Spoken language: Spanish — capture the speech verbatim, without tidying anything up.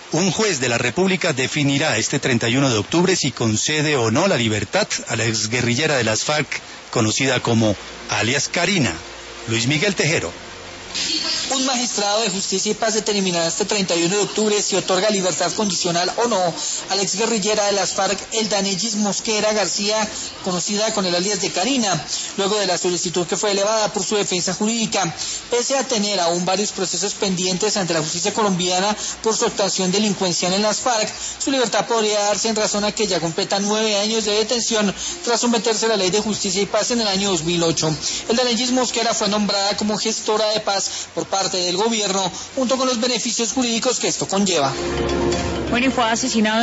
Un juez de la República definirá este treinta y uno de octubre si concede o no la libertad a la exguerrillera de las FARC, conocida como alias Karina. Luis Miguel Tejero. Un magistrado de Justicia y Paz determinará este treinta y uno de octubre si otorga libertad condicional o no a la exguerrillera de las FARC, Eldanellis Mosquera García, conocida con el alias de Karina, luego de la solicitud que fue elevada por su defensa jurídica. Pese a tener aún varios procesos pendientes ante la justicia colombiana por su actuación delincuencial en las FARC, su libertad podría darse en razón a que ya completa nueve años de detención tras someterse a la Ley de Justicia y Paz en el año dos mil ocho. Eldanellis Mosquera fue nombrada como gestora de paz por parte del gobierno, junto con los beneficios jurídicos que esto conlleva. Bueno, y fue asesinado